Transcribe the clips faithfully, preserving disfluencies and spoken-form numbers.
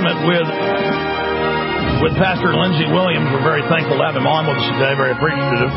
segment with with Pastor Lindsey Williams. We're very thankful to have him on with us today. Very appreciative.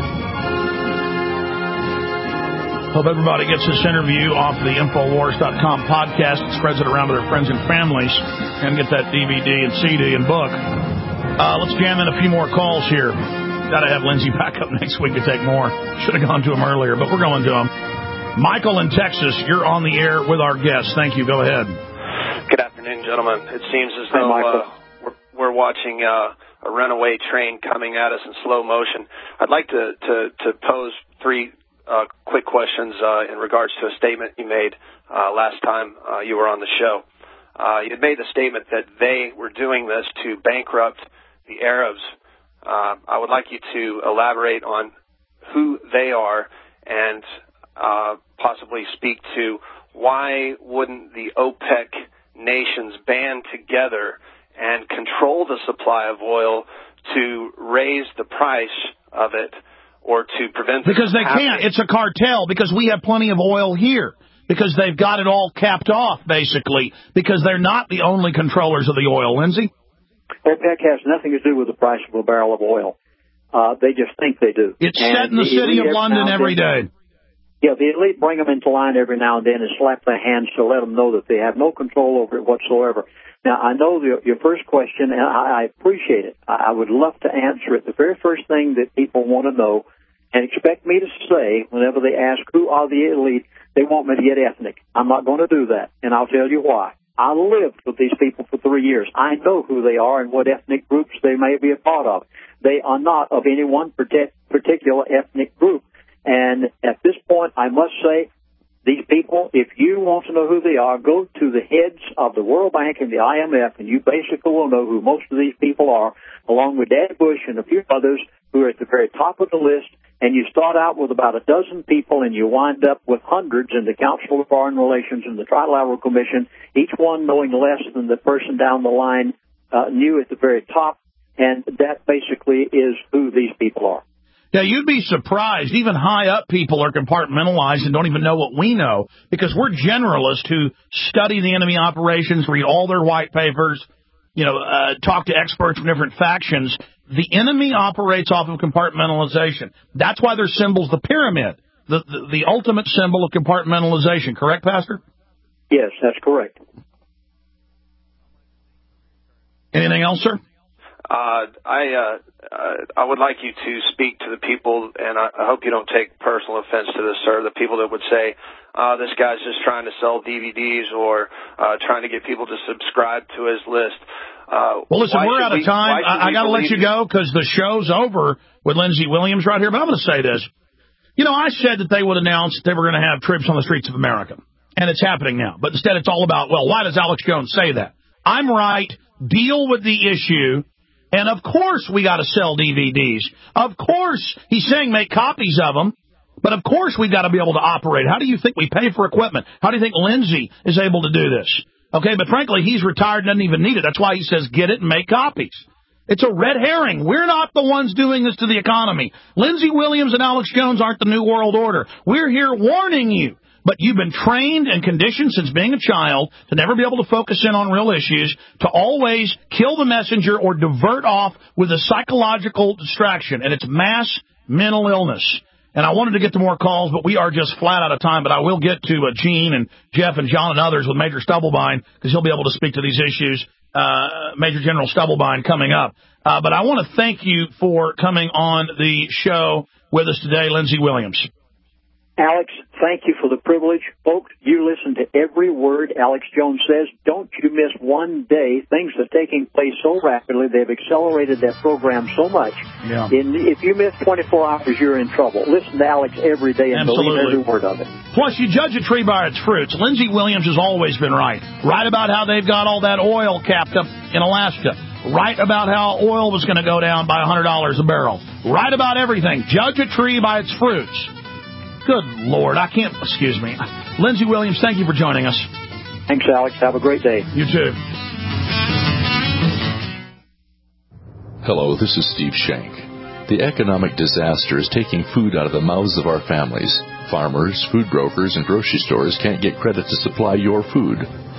Hope everybody gets this interview off the Infowars dot com podcast and spreads it around to their friends and families and get that D V D and C D and book. Uh, let's jam in a few more calls here. Got to have Lindsey back up next week to take more. Should have gone to him earlier, but we're going to him. Michael in Texas, you're on the air with our guest. Thank you. Go ahead. Good afternoon, gentlemen. It seems as though uh, we're, we're watching uh, a runaway train coming at us in slow motion. I'd like to, to, to pose three Uh, quick questions uh, in regards to a statement you made uh, last time uh, you were on the show. Uh, you had made the statement that they were doing this to bankrupt the Arabs. Uh, I would like you to elaborate on who they are and uh, possibly speak to why wouldn't the OPEC nations band together and control the supply of oil to raise the price of it, or to prevent it because they happening. can't. It's a cartel because we have plenty of oil here because they've got it all capped off, basically, because they're not the only controllers of the oil. Lindsey? OPEC has nothing to do with the price of a barrel of oil. Uh, they just think they do. It's and set in the, the city of London every day. Yeah, the elite bring them into line every now and then and slap their hands to let them know that they have no control over it whatsoever. Now, I know the, your first question, and I, I appreciate it. I, I would love to answer it. The very first thing that people want to know and expect me to say whenever they ask who are the elite, they want me to get ethnic. I'm not going to do that, and I'll tell you why. I lived with these people for three years. I know who they are and what ethnic groups they may be a part of. They are not of any one particular ethnic group. And at this point, I must say, these people, if you want to know who they are, go to the heads of the World Bank and the I M F, and you basically will know who most of these people are, along with Dad Bush and a few others who are at the very top of the list. And you start out with about a dozen people, and you wind up with hundreds in the Council of Foreign Relations and the Trilateral Commission, each one knowing less than the person down the line uh, knew at the very top. And that basically is who these people are. Yeah, you'd be surprised. Even high-up people are compartmentalized and don't even know what we know because we're generalists who study the enemy operations, read all their white papers, you know, uh, talk to experts from different factions. The enemy operates off of compartmentalization. That's why their symbol's the pyramid, the, the, the ultimate symbol of compartmentalization. Correct, Pastor? Yes, that's correct. Anything else, sir? Uh, I uh, uh, I would like you to speak to the people, and I, I hope you don't take personal offense to this, sir, the people that would say, uh, this guy's just trying to sell D V Ds or uh, trying to get people to subscribe to his list. Uh, well, listen, we're out of we, time. I, I got to let you go because the show's over with Lindsey Williams right here, but I'm going to say this. You know, I said that they would announce they were going to have troops on the streets of America, and it's happening now. But instead it's all about, well, why does Alex Jones say that? I'm right. Deal with the issue. And, of course, we got to sell D V Ds. Of course, he's saying make copies of them. But, of course, we've got to be able to operate. How do you think we pay for equipment? How do you think Lindsey is able to do this? Okay, but, frankly, he's retired and doesn't even need it. That's why he says get it and make copies. It's a red herring. We're not the ones doing this to the economy. Lindsey Williams and Alex Jones aren't the New World Order. We're here warning you. But you've been trained and conditioned since being a child to never be able to focus in on real issues, to always kill the messenger or divert off with a psychological distraction. And it's mass mental illness. And I wanted to get to more calls, but we are just flat out of time. But I will get to uh, Gene and Jeff and John and others with Major Stubblebine because he'll be able to speak to these issues. Uh, Major General Stubblebine coming up. Uh, but I want to thank you for coming on the show with us today, Lindsey Williams. Alex, thank you for the privilege. Folks, you listen to every word Alex Jones says. Don't you miss one day. Things are taking place so rapidly. They've accelerated that program so much. Yeah. In, if you miss twenty-four hours, you're in trouble. Listen to Alex every day and Absolutely. believe every word of it. Plus, you judge a tree by its fruits. Lindsey Williams has always been right. Right about how they've got all that oil capped up in Alaska. Right about how oil was going to go down by one hundred dollars a barrel. Right about everything. Judge a tree by its fruits. Good Lord, I can't, excuse me. Lindsey Williams, thank you for joining us. Thanks, Alex. Have a great day. You too. Hello, this is Steve Shank. The economic disaster is taking food out of the mouths of our families. Farmers, food brokers, and grocery stores can't get credit to supply your food.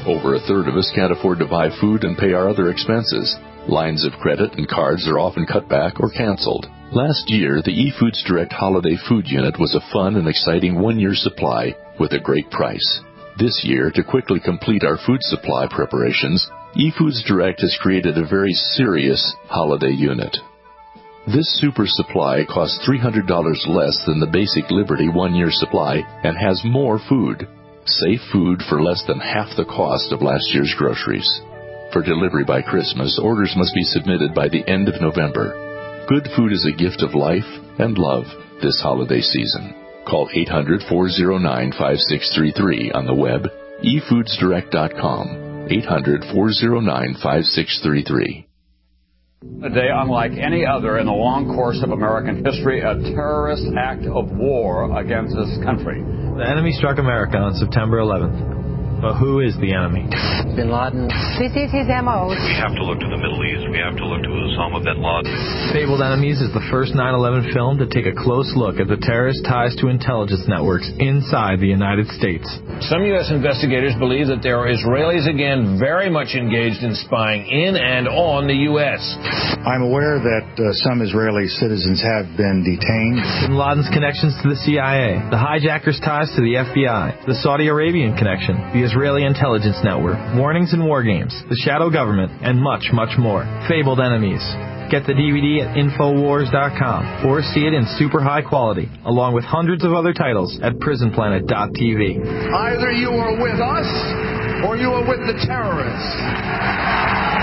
Over a third of us can't afford to buy food and pay our other expenses. Lines of credit and cards are often cut back or canceled. Last year, the eFoods Direct Holiday Food Unit was a fun and exciting one-year supply with a great price. This year, to quickly complete our food supply preparations, eFoods Direct has created a very serious holiday unit. This super supply costs three hundred dollars less than the basic Liberty one-year supply and has more food. Safe food for less than half the cost of last year's groceries. For delivery by Christmas, orders must be submitted by the end of November. Good food is a gift of life and love this holiday season. Call eight hundred, four oh nine, five six three three on the web, e foods direct dot com, eight hundred, four oh nine, five six three three. A day unlike any other in the long course of American history, a terrorist act of war against this country. The enemy struck America on September eleventh. But who is the enemy? Bin Laden. This is his M O. We have to look to the Middle East. We have to look to Osama bin Laden. Fabled Enemies is the first nine eleven film to take a close look at the terrorist ties to intelligence networks inside the United States. Some U S investigators believe that there are Israelis again very much engaged in spying in and on the U S. I'm aware that uh, some Israeli citizens have been detained. Bin Laden's connections to the C I A, the hijackers' ties to the F B I, the Saudi Arabian connection, the Israeli intelligence network, warnings and war games, the shadow government, and much, much more. Fabled Enemies. Get the D V D at infowars dot com or see it in super high quality, along with hundreds of other titles at prison planet dot t v. Either you are with us or you are with the terrorists.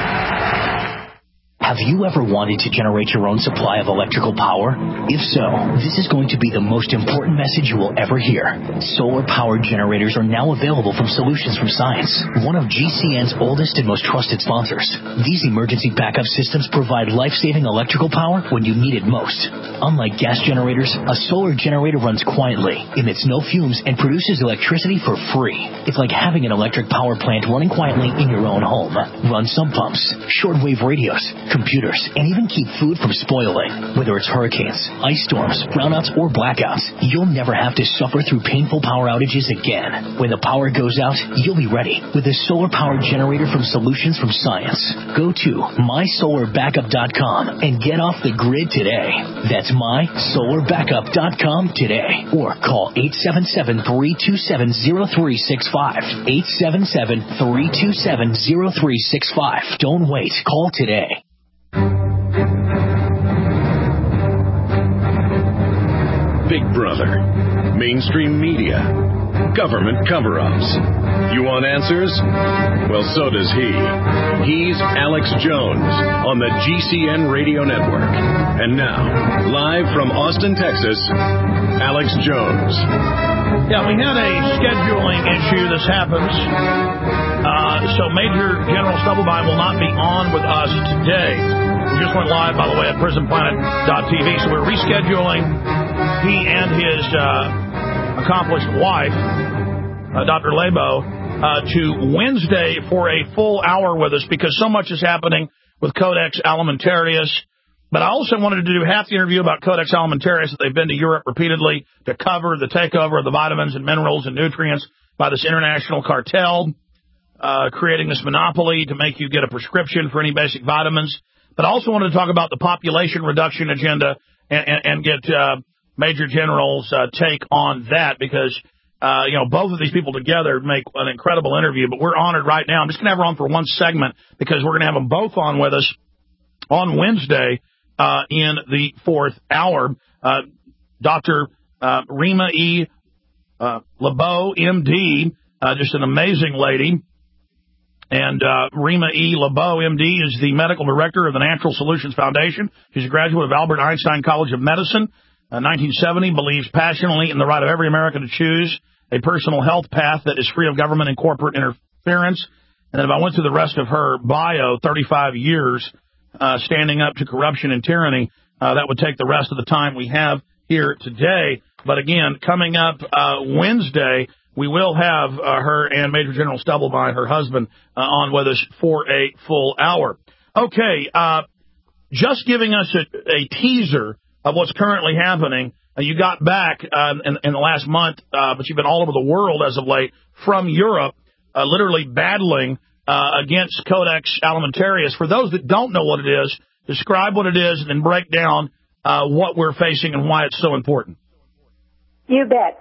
Have you ever wanted to generate your own supply of electrical power? If so, this is going to be the most important message you will ever hear. Solar-powered generators are now available from Solutions from Science, one of G C N's oldest and most trusted sponsors. These emergency backup systems provide life-saving electrical power when you need it most. Unlike gas generators, a solar generator runs quietly, emits no fumes, and produces electricity for free. It's like having an electric power plant running quietly in your own home. Run sump pumps, shortwave radios, computers, and even keep food from spoiling. Whether it's hurricanes, ice storms, brownouts, or blackouts, you'll never have to suffer through painful power outages again. When the power goes out, you'll be ready with a solar-powered generator from Solutions from Science. Go to my solar backup dot com and get off the grid today. That's my solar backup dot com today. Or call eight seven seven, three two seven, zero three six five. eight seven seven, three two seven, zero three six five. Don't wait. Call today. Big Brother, mainstream media, government cover-ups. You want answers? Well, so does he. He's Alex Jones on the G C N Radio Network. And now, live from Austin, Texas, Alex Jones. Yeah, we had a scheduling issue. This happens. Uh, so Major General Stubblebine will not be on with us today. We just went live, by the way, at prison planet dot t v. So we're rescheduling he and his uh, accomplished wife, uh, Doctor Lebo, uh, to Wednesday for a full hour with us because so much is happening with Codex Alimentarius. But I also wanted to do half the interview about Codex Alimentarius that they've been to Europe repeatedly to cover the takeover of the vitamins and minerals and nutrients by this international cartel, uh, creating this monopoly to make you get a prescription for any basic vitamins. But I also wanted to talk about the population reduction agenda and, and, and get uh, Major General's uh, take on that because, uh, you know, both of these people together make an incredible interview. But we're honored right now. I'm just going to have her on for one segment because we're going to have them both on with us on Wednesday uh, in the fourth hour. Uh, Doctor Uh, Rima E. Uh, Lebow, M D, uh, just an amazing lady. And uh, Rima E. Lebow, M D, is the medical director of the Natural Solutions Foundation. She's a graduate of Albert Einstein College of Medicine. Uh, nineteen seventy, believes passionately in the right of every American to choose a personal health path that is free of government and corporate interference. And then if I went through the rest of her bio, thirty-five years uh, standing up to corruption and tyranny, uh, that would take the rest of the time we have here today. But again, coming up uh, Wednesday, we will have uh, her and Major General Stubblebine, her husband, uh, on with us for a full hour. Okay, uh, just giving us a, a teaser of what's currently happening. Uh, you got back uh, in, in the last month, uh, but you've been all over the world as of late from Europe. uh, literally battling uh, against Codex Alimentarius. For those that don't know what it is, describe what it is and then break down uh, what we're facing and why it's so important. You bet.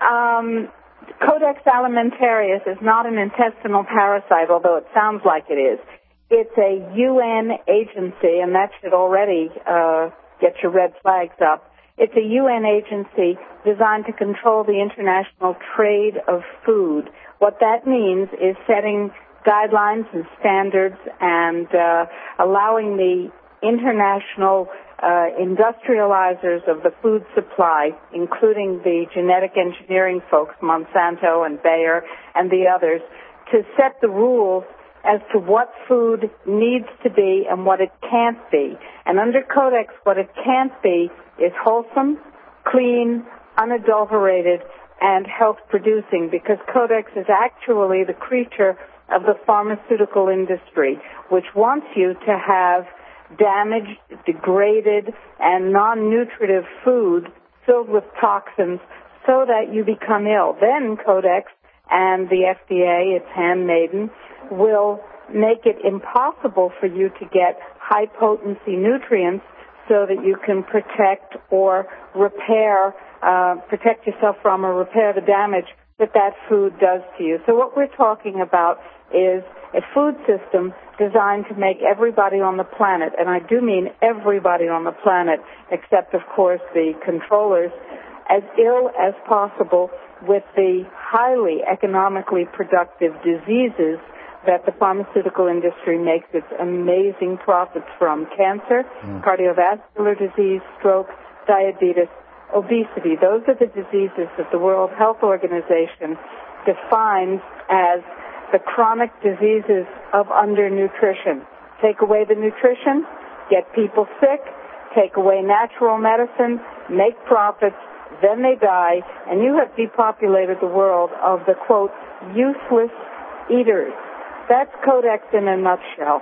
Um, Codex Alimentarius is not an intestinal parasite, although it sounds like it is. It's a U N agency, and that should already uh, get your red flags up. It's a U N agency designed to control the international trade of food. What that means is setting guidelines and standards and uh, allowing the international uh, industrializers of the food supply, including the genetic engineering folks, Monsanto and Bayer and the others, to set the rules as to what food needs to be and what it can't be. And under Codex, what it can't be is wholesome, clean, unadulterated, and health-producing, because Codex is actually the creature of the pharmaceutical industry, which wants you to have damaged, degraded, and non-nutritive food filled with toxins so that you become ill. Then Codex and the F D A, its handmaiden, will make it impossible for you to get high-potency nutrients so that you can protect or repair, uh, protect yourself from or repair the damage that that food does to you. So what we're talking about is a food system designed to make everybody on the planet, and I do mean everybody on the planet, except, of course, the controllers, as ill as possible with the highly economically productive diseases that the pharmaceutical industry makes its amazing profits from: cancer, mm. cardiovascular disease, stroke, diabetes, obesity. Those are the diseases that the World Health Organization defines as the chronic diseases of undernutrition. Take away the nutrition, get people sick, take away natural medicine, make profits, then they die, and you have depopulated the world of the, quote, useless eaters. That's Codex in a nutshell.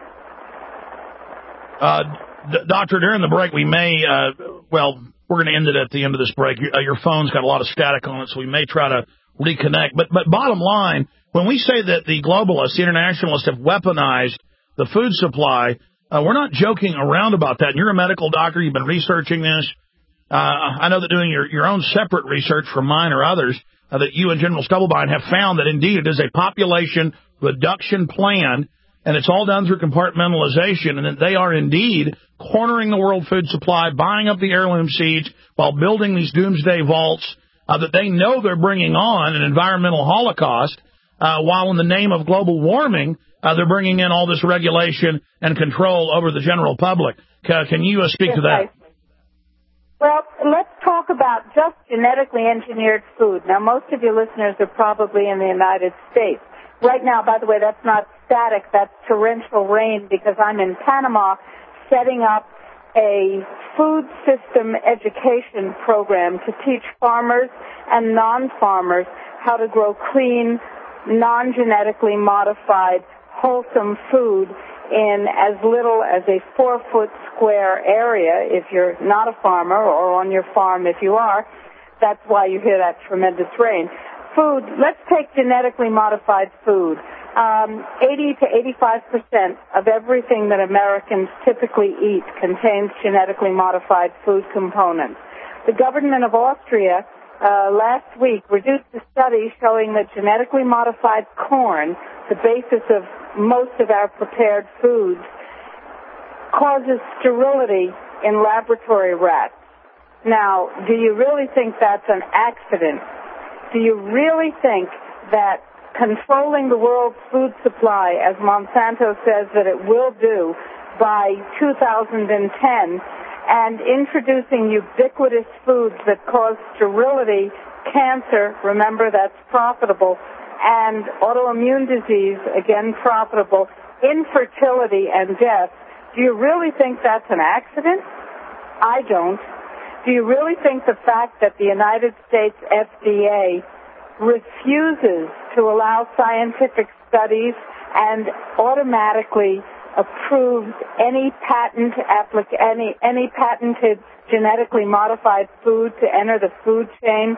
Uh, D- Doctor, during the break, we may, uh, well, we're going to end it at the end of this break. Your, uh, your phone's got a lot of static on it, so we may try to reconnect. But, but bottom line, when we say that the globalists, the internationalists, have weaponized the food supply, uh, we're not joking around about that. And you're a medical doctor. You've been researching this. Uh, I know that doing your, your own separate research from mine or others, uh, that you and General Stubblebine have found that, indeed, it is a population reduction plan, and it's all done through compartmentalization, and that they are indeed cornering the world food supply, buying up the heirloom seeds while building these doomsday vaults, uh, that they know they're bringing on an environmental holocaust, uh, while in the name of global warming, uh, they're bringing in all this regulation and control over the general public. Uh, can you uh, speak yes, to that? I- Well, let's talk about just genetically engineered food. Now, most of your listeners are probably in the United States. Right now, by the way, that's not static, that's torrential rain, because I'm in Panama setting up a food system education program to teach farmers and non-farmers how to grow clean, non-genetically modified, wholesome food in as little as a four-foot square area if you're not a farmer, or on your farm if you are. That's why you hear that tremendous rain. Food, let's take genetically modified food. Um, eighty to eighty-five percent of everything that Americans typically eat contains genetically modified food components. The government of Austria uh, last week reduced a study showing that genetically modified corn, the basis of most of our prepared foods, causes sterility in laboratory rats. Now, do you really think that's an accident? Do you really think that controlling the world's food supply, as Monsanto says that it will do by two thousand ten, and introducing ubiquitous foods that cause sterility, cancer, remember that's profitable, and autoimmune disease, again profitable, infertility and death, do you really think that's an accident? I don't. Do you really think the fact that the United States F D A refuses to allow scientific studies and automatically approves any patent applic- any any patented genetically modified food to enter the food chain,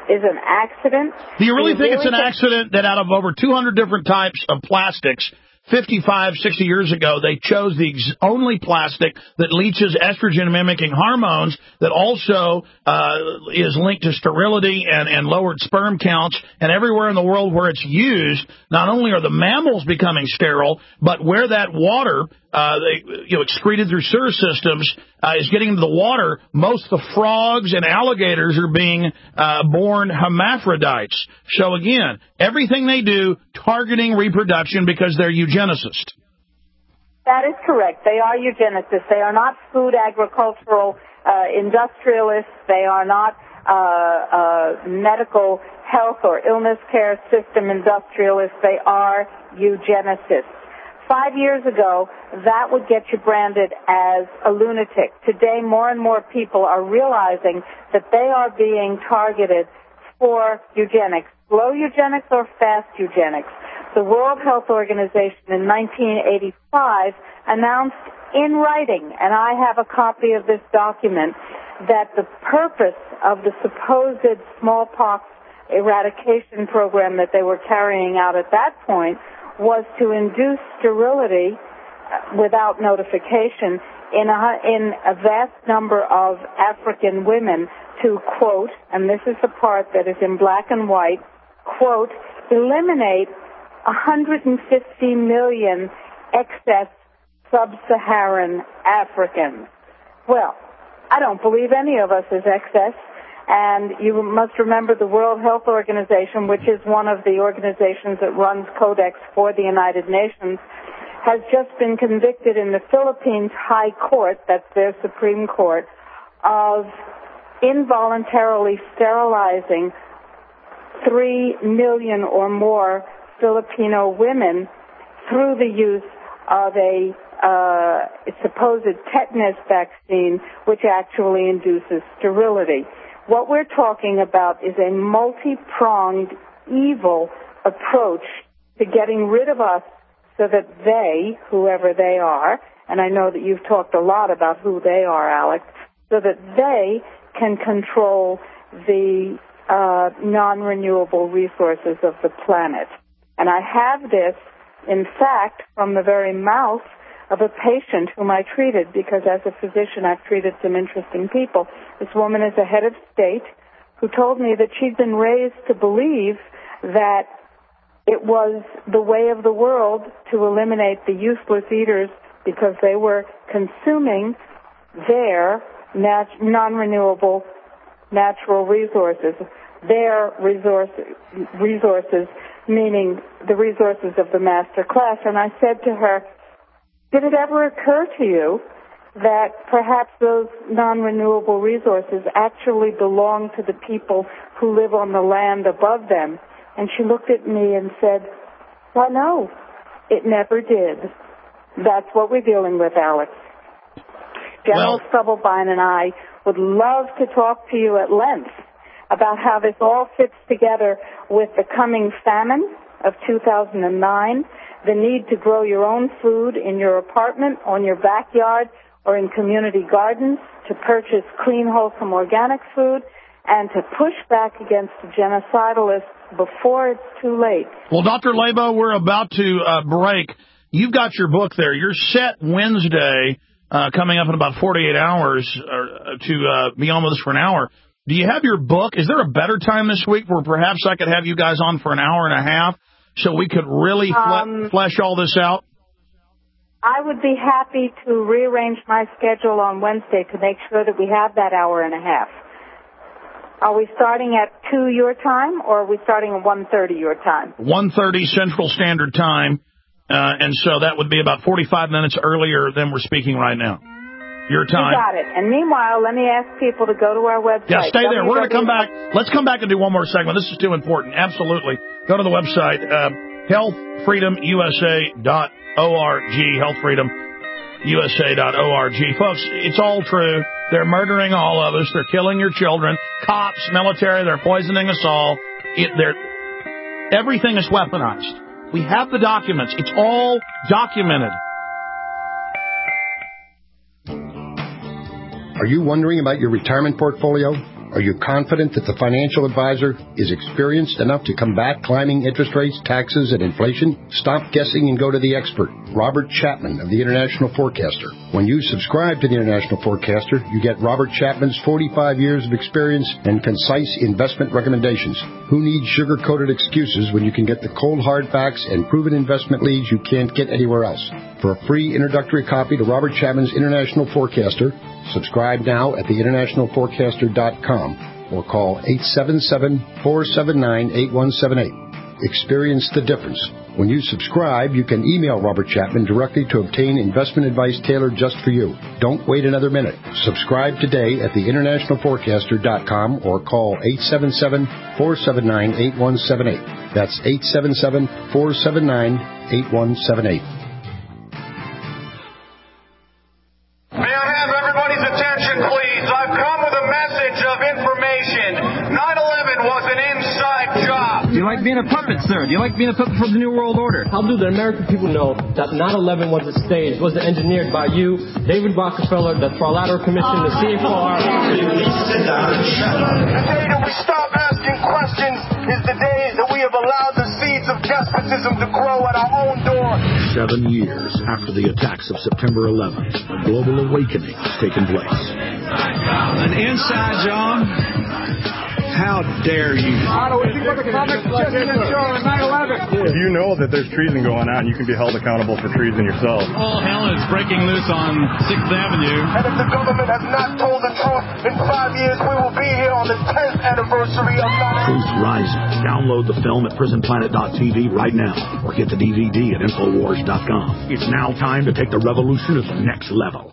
is an accident. Do you really Do you think really it's an think- accident that out of over two hundred different types of plastics, fifty-five, sixty years ago, they chose the ex- only plastic that leaches estrogen-mimicking hormones that also uh, is linked to sterility and, and lowered sperm counts, and everywhere in the world where it's used, not only are the mammals becoming sterile, but where that water uh, they, you know, excreted through sewer systems uh, is getting into the water, most of the frogs and alligators are being uh, born hermaphrodites. So again, everything they do targeting reproduction because they're eugenicists. That is correct. They are eugenicists. They are not food agricultural uh, industrialists. They are not uh, uh, medical health or illness care system industrialists. They are eugenicists. Five years ago, that would get you branded as a lunatic. Today, more and more people are realizing that they are being targeted for eugenics, slow eugenics or fast eugenics. The World Health Organization in nineteen eighty-five announced in writing, and I have a copy of this document, that the purpose of the supposed smallpox eradication program that they were carrying out at that point was to induce sterility without notification in a, in a vast number of African women to, quote, and this is the part that is in black and white, quote, eliminate one hundred fifty million excess sub-Saharan Africans. Well, I don't believe any of us is excess. And you must remember the World Health Organization, which is one of the organizations that runs Codex for the United Nations, has just been convicted in the Philippines High Court, that's their Supreme Court, of involuntarily sterilizing three million or more Filipino women through the use of a uh, supposed tetanus vaccine, which actually induces sterility. What we're talking about is a multi-pronged, evil approach to getting rid of us so that they, whoever they are, and I know that you've talked a lot about who they are, Alex, so that they can control the uh, non-renewable resources of the planet. And I have this, in fact, from the very mouth of a patient whom I treated, because as a physician I've treated some interesting people. This woman is a head of state who told me that she'd been raised to believe that it was the way of the world to eliminate the useless eaters because they were consuming their nat- non-renewable natural resources, their resource- resources, meaning the resources of the master class. And I said to her, did it ever occur to you that perhaps those non-renewable resources actually belong to the people who live on the land above them? And she looked at me and said, well, no, it never did. That's what we're dealing with, Alex. General well, Stubblebine and I would love to talk to you at length about how this all fits together with the coming famine of two thousand nine, the need to grow your own food in your apartment, on your backyard, or in community gardens, to purchase clean, wholesome, organic food, and to push back against the genocidalists before it's too late. Well, Doctor Labo, we're about to uh, break. You've got your book there. You're set Wednesday, uh, coming up in about forty-eight hours, uh, to uh, be on with us for an hour. Do you have your book? Is there a better time this week where perhaps I could have you guys on for an hour and a half so we could really fle- um, flesh all this out? I would be happy to rearrange my schedule on Wednesday to make sure that we have that hour and a half. Are we starting at two your time, or are we starting at one thirty your time? one thirty Central Standard Time, uh, and so that would be about forty-five minutes earlier than we're speaking right now. Your time. You got it. And meanwhile, let me ask people to go to our website. Yeah, stay there. We're going to come back. Let's come back and do one more segment. This is too important. Absolutely. Go to the website, uh, health freedom u s a dot org, health freedom u s a dot org. Folks, it's all true. They're murdering all of us. They're killing your children. Cops, military, they're poisoning us all. It, they're, everything is weaponized. We have the documents. It's all documented. Are you wondering about your retirement portfolio? Are you confident that the financial advisor is experienced enough to combat climbing interest rates, taxes, and inflation? Stop guessing and go to the expert, Robert Chapman of the International Forecaster. When you subscribe to the International Forecaster, you get Robert Chapman's forty-five years of experience and concise investment recommendations. Who needs sugar-coated excuses when you can get the cold hard facts and proven investment leads you can't get anywhere else? For a free introductory copy to Robert Chapman's International Forecaster, subscribe now at the international forecaster dot com or call eight seven seven, four seven nine, eight one seven eight. Experience the difference. When you subscribe, you can email Robert Chapman directly to obtain investment advice tailored just for you. Don't wait another minute. Subscribe today at the international forecaster dot com or call eight seven seven, four seven nine, eight one seven eight. That's eight seven seven, four seven nine, eight one seven eight. May I have everybody's attention, please? I've come with a message of information. nine eleven was an inside job. Do you like being a puppet, sir? Do you like being a puppet for the New World Order? How do the American people know that nine eleven was staged, was engineered by you, David Rockefeller, the Trilateral Commission, the C F R? The day that we stop asking questions is the day that we have allowed the seeds of despotism to grow at our own door. Seven years after the attacks of September eleventh, a global awakening has taken place. An inside job? How dare you? If you know that there's treason going on, you can be held accountable for treason yourself. All hell is breaking loose on sixth Avenue. And if the government has not told the truth, in five years we will be here on the tenth anniversary of nine eleven. Truth Rising. Download the film at prison planet dot t v right now or get the D V D at infowars dot com. It's now time to take the revolution to the next level.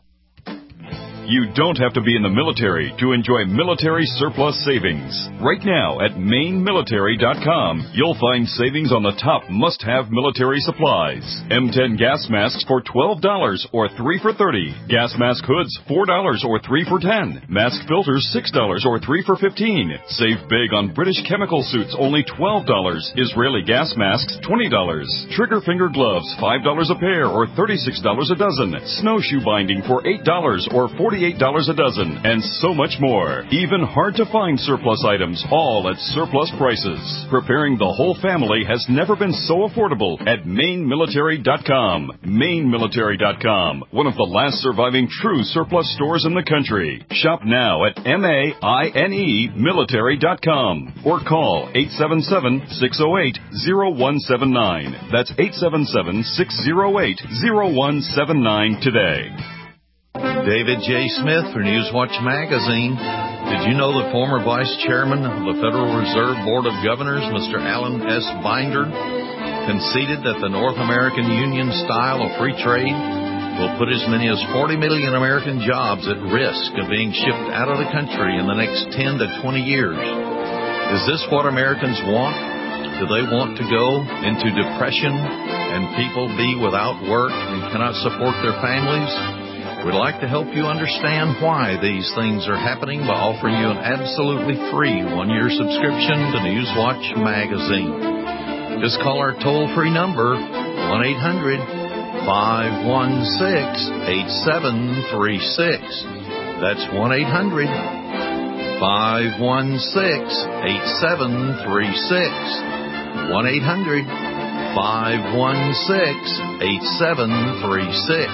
You don't have to be in the military to enjoy military surplus savings. Right now at maine military dot com, you'll find savings on the top must-have military supplies. M ten gas masks for twelve dollars or three for thirty dollars. Gas mask hoods four dollars or three for ten dollars. Mask filters six dollars or three for fifteen dollars. Save big on British chemical suits, only twelve dollars. Israeli gas masks twenty dollars. Trigger finger gloves five dollars a pair or thirty-six dollars a dozen. Snowshoe binding for eight dollars or forty-eight dollars a dozen, and so much more. Even hard-to-find surplus items, all at surplus prices. Preparing the whole family has never been so affordable at maine military dot com. maine military dot com, one of the last surviving true surplus stores in the country. Shop now at M A I N E military dot com or call eight seven seven, six oh eight, oh one seven nine. That's eight seven seven, six oh eight, oh one seven nine today. David J. Smith for Newswatch Magazine. Did you know the former Vice Chairman of the Federal Reserve Board of Governors, Mister Alan S. Binder, conceded that the North American Union style of free trade will put as many as forty million American jobs at risk of being shipped out of the country in the next ten to twenty years? Is this what Americans want? Do they want to go into depression and people be without work and cannot support their families? We'd like to help you understand why these things are happening by offering you an absolutely free one-year subscription to Newswatch Magazine. Just call our toll-free number, one eight hundred, five one six, eight seven three six. That's one eight hundred, five one six, eight seven three six. one eight hundred, five one six, eight seven three six.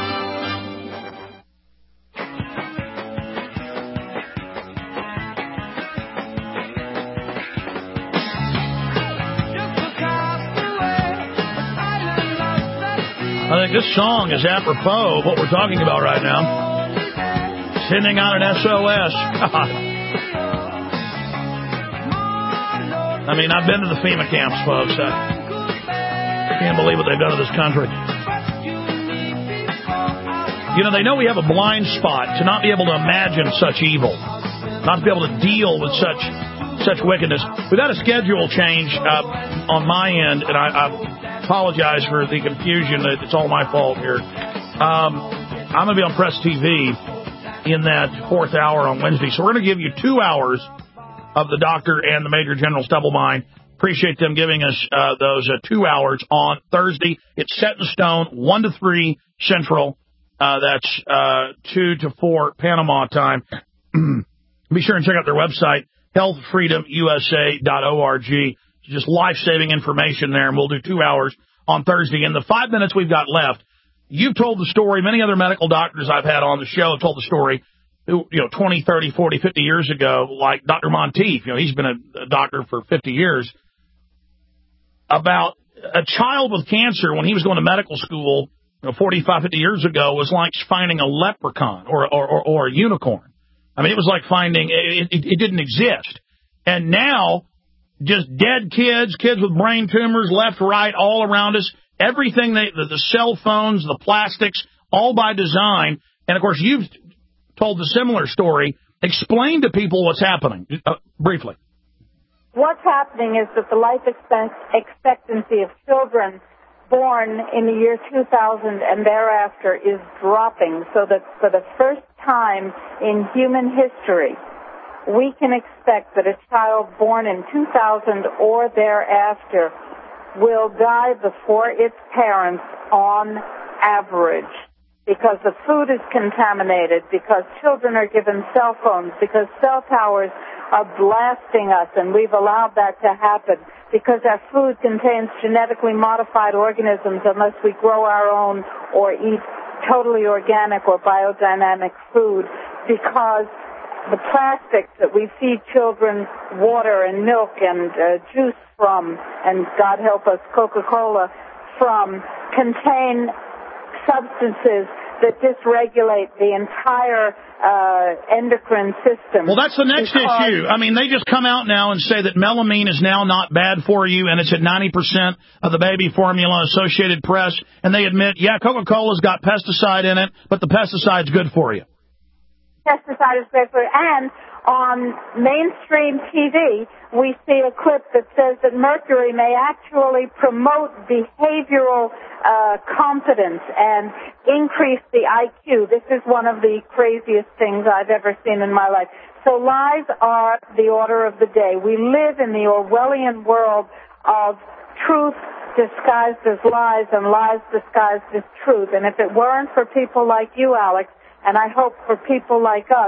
I think this song is apropos of what we're talking about right now. Sending out an S O S. I mean, I've been to the FEMA camps, folks. I can't believe what they've done to this country. You know, they know we have a blind spot to not be able to imagine such evil, not to be able to deal with such such wickedness. We've had a schedule change uh, on my end, and I... I apologize for the confusion. It's all my fault here. Um, I'm going to be on Press T V in that fourth hour on Wednesday. So we're going to give you two hours of the doctor and the Major General Stubblebine. Appreciate them giving us uh, those uh, two hours on Thursday. It's set in stone, one to three Central. Uh, that's uh, two to four Panama time. Be sure and check out their website, health freedom u s a dot org. Just life-saving information there, and we'll do two hours on Thursday. In the five minutes we've got left, you've told the story. Many other medical doctors I've had on the show have told the story, you know, twenty, thirty, forty, fifty years ago, like Doctor Monteith. You know, he's been a, a doctor for fifty years, about a child with cancer when he was going to medical school, you know, forty-five, fifty years ago, was like finding a leprechaun or, or, or, or a unicorn. I mean, it was like finding, it, it, it didn't exist. And now, just dead kids, kids with brain tumors, left, right, all around us, everything, they, the, the cell phones, the plastics, all by design. And, of course, you've told a similar story. Explain to people what's happening, uh, briefly. What's happening is that the life expectancy of children born in the year two thousand and thereafter is dropping, so that for the first time in human history, we can expect that a child born in two thousand or thereafter will die before its parents on average, because the food is contaminated, because children are given cell phones, because cell towers are blasting us, and we've allowed that to happen, because our food contains genetically modified organisms unless we grow our own or eat totally organic or biodynamic food, because the plastics that we feed children water and milk and uh, juice from, and God help us, Coca-Cola from, contain substances that dysregulate the entire uh, endocrine system. Well, that's the next issue. I mean, they just come out now and say that melamine is now not bad for you, and it's at ninety percent of the baby formula, Associated Press, and they admit, yeah, Coca-Cola's got pesticide in it, but the pesticide's good for you. Pesticide is great for you. And on mainstream T V, we see a clip that says that mercury may actually promote behavioral uh, competence and increase the I Q. This is one of the craziest things I've ever seen in my life. So lies are the order of the day. We live in the Orwellian world of truth disguised as lies and lies disguised as truth. And if it weren't for people like you, Alex, and I hope for people like us,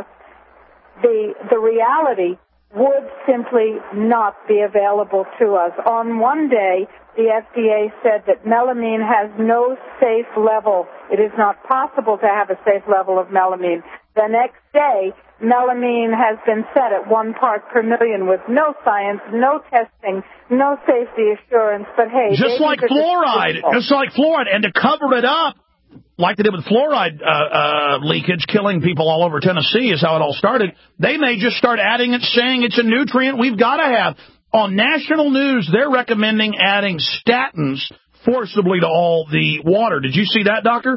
the the reality would simply not be available to us. On one day, the F D A said that melamine has no safe level. It is not possible to have a safe level of melamine. The next day, melamine has been set at one part per million with no science, no testing, no safety assurance. But hey, just like fluoride, just like fluoride, and to cover it up, like they did with fluoride uh, uh, leakage, killing people all over Tennessee is how it all started. They may just start adding it, saying it's a nutrient we've got to have. On national news, they're recommending adding statins forcibly to all the water. Did you see that, Doctor?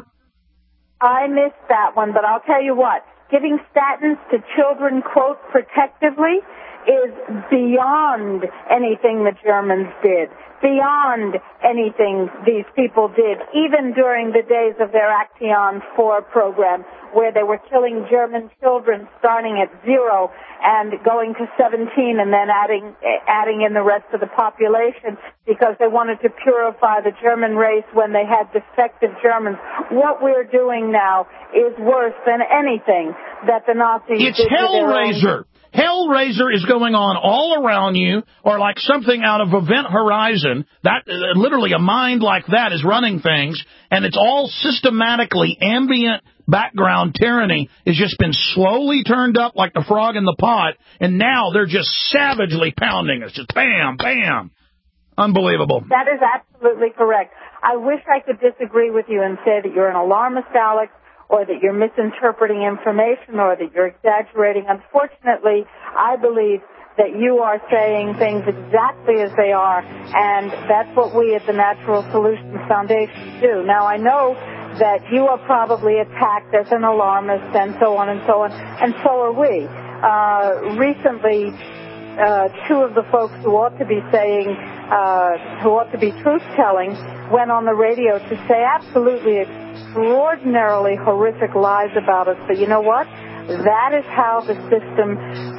I missed that one, but I'll tell you what. Giving statins to children, quote, protectively, is beyond anything the Germans did, beyond anything these people did, even during the days of their Action four program, where they were killing German children starting at zero and going to seventeen and then adding adding in the rest of the population because they wanted to purify the German race when they had defective Germans. What we're doing now is worse than anything that the Nazis it's did. It's Hellraiser. Hellraiser is going on all around you, or like something out of Event Horizon. That uh, literally a mind like that is running things, and it's all systematically ambient background tyranny has just been slowly turned up like the frog in the pot, and now they're just savagely pounding us. Just bam, bam. Unbelievable. That is absolutely correct. I wish I could disagree with you and say that you're an alarmist, Alex, or that you're misinterpreting information, or that you're exaggerating. Unfortunately, I believe that you are saying things exactly as they are, and that's what we at the Natural Solutions Foundation do. Now, I know that you are probably attacked as an alarmist and so on and so on, and so are we. Uh, recently, uh, two of the folks who ought to be saying, uh, who ought to be truth-telling, went on the radio to say absolutely extraordinarily horrific lies about us. But you know what? That is how the system...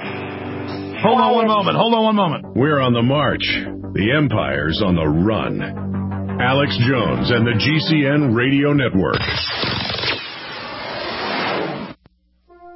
Hold on one moment. Hold on one moment. We're on the march. The empire's on the run. Alex Jones and the G C N Radio Network.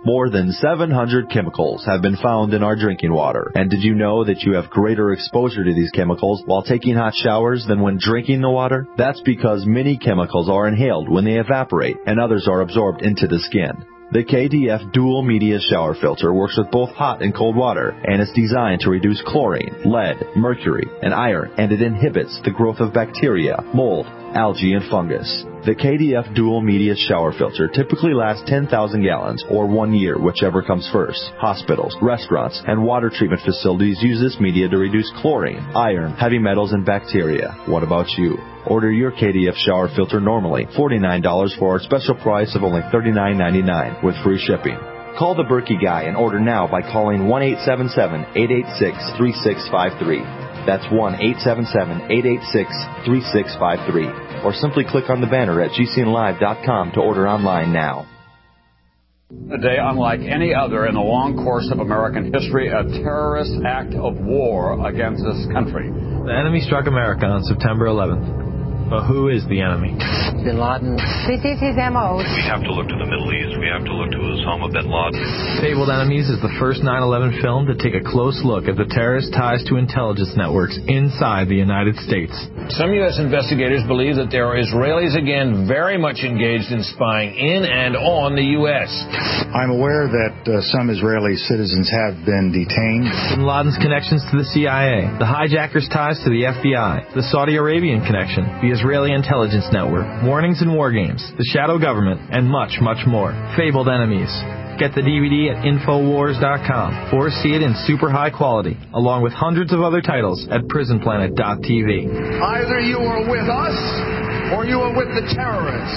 More than seven hundred chemicals have been found in our drinking water. And did you know that you have greater exposure to these chemicals while taking hot showers than when drinking the water? That's because many chemicals are inhaled when they evaporate, and others are absorbed into the skin. The K D F Dual Media Shower Filter works with both hot and cold water, and it's designed to reduce chlorine, lead, mercury, and iron, and it inhibits the growth of bacteria, mold, algae, and fungus. The K D F Dual Media Shower Filter typically lasts ten thousand gallons, or one year, whichever comes first. Hospitals, restaurants, and water treatment facilities use this media to reduce chlorine, iron, heavy metals, and bacteria. What about you? Order your K D F shower filter normally forty-nine dollars for our special price of only thirty-nine ninety-nine with free shipping. Call the Berkey Guy and order now by calling one eight seven seven, eight eight six, three six five three. That's one eight seven seven, eight eight six, three six five three. Or simply click on the banner at G C N live dot com to order online now. A day unlike any other in the long course of American history, a terrorist act of war against this country. The enemy struck America on September eleventh. But who is the enemy? Bin Laden. This is his M O. We have to look to the Middle East. We have to look to Osama bin Laden. Fabled Enemies is the first nine eleven film to take a close look at the terrorist ties to intelligence networks inside the United States. Some U S investigators believe that there are Israelis again very much engaged in spying in and on the U S. I'm aware that uh, some Israeli citizens have been detained. Bin Laden's connections to the C I A, the hijackers' ties to the F B I, the Saudi Arabian connection, the Israeli intelligence network, warnings and war games, the shadow government, and much, much more. Fabled Enemies. Get the D V D at Infowars dot com or see it in super high quality, along with hundreds of other titles at Prison Planet dot T V. Either you are with us or you are with the terrorists.